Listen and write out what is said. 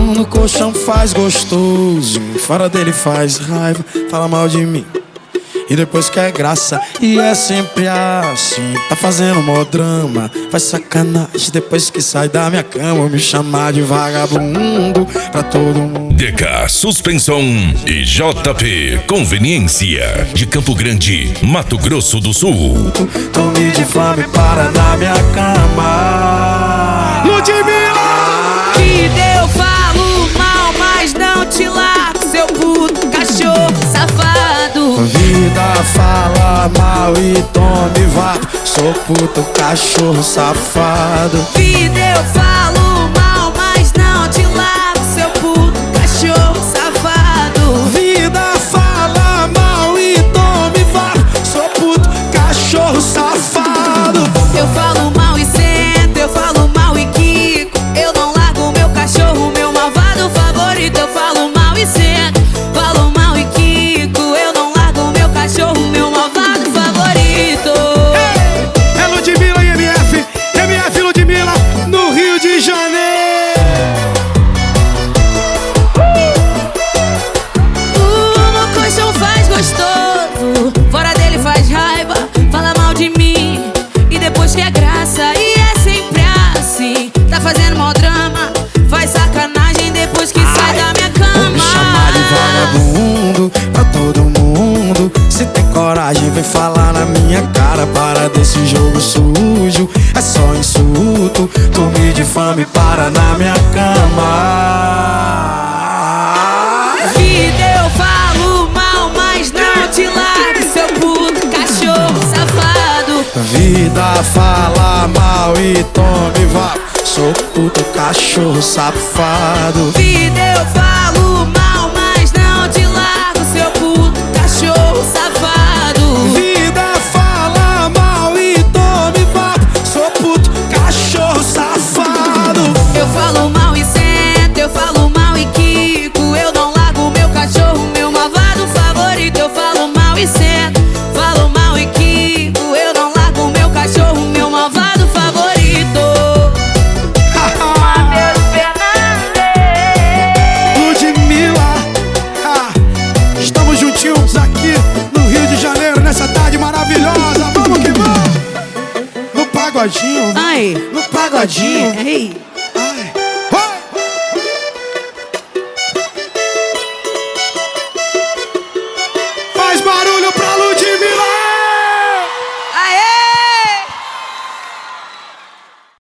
No colchão faz gostoso, fora dele faz raiva, fala mal de mim e depois quer graça. E é sempre assim, tá fazendo mó drama, faz sacanagem depois que sai da minha cama. Me chamar de vagabundo pra todo mundo. DK Suspensão e JP Conveniência de Campo Grande, Mato Grosso do Sul. Tome de fome para na minha cama. Ludmilla! Vida eu falo mal, mas não te largo, seu puto cachorro safado. Vida fala mal e tome vapo, sou puto cachorro safado. Vida eu falo mal, mas não te largo, seu puto cachorro safado. Vida fala mal e tome vapo, sou puto cachorro safado. Eu falo mal e sento, eu falo mal e quico. Eu não largo meu cachorro, meu malvado favorito. Eu falo mal e sento, falo mal e quico. Eu não largo meu cachorro, meu malvado favorito. É Ludmilla e MF, MF Ludmilla no Rio de Janeiro. No colchão faz gostoso, fora dele faz raiva, fala mal de mim e depois quer graça. E é sempre assim, tá fazendo mó drama, faz sacanagem depois que sai da minha cama. Me chamar de vagabundo pra todo mundo. Se tem coragem, vem falar na minha cara. Para desse jogo sujo, é só insulto. Tome de fome, para na minha cama. Vida eu falo mal, mas não te largo, seu puto cachorro safado. Vida fala mal e tome vapo, sou puto cachorro safado. Vida eu falo mal, mas não te largo, seu puto cachorro safado. Vida fala mal e tome vapo, sou puto cachorro safado. Eu falo mal e sento, eu falo mal e quico. Eu não largo meu cachorro, meu malvado favorito. Eu falo mal e sento, falo mal e quico. Eu não largo meu cachorro, meu malvado favorito. Matheus Fernandes. Ludmilla, estamos juntinhos aqui no Rio de Janeiro nessa tarde maravilhosa. Vamos que vamos! No pagodinho, Ai, no pagodinho. ei.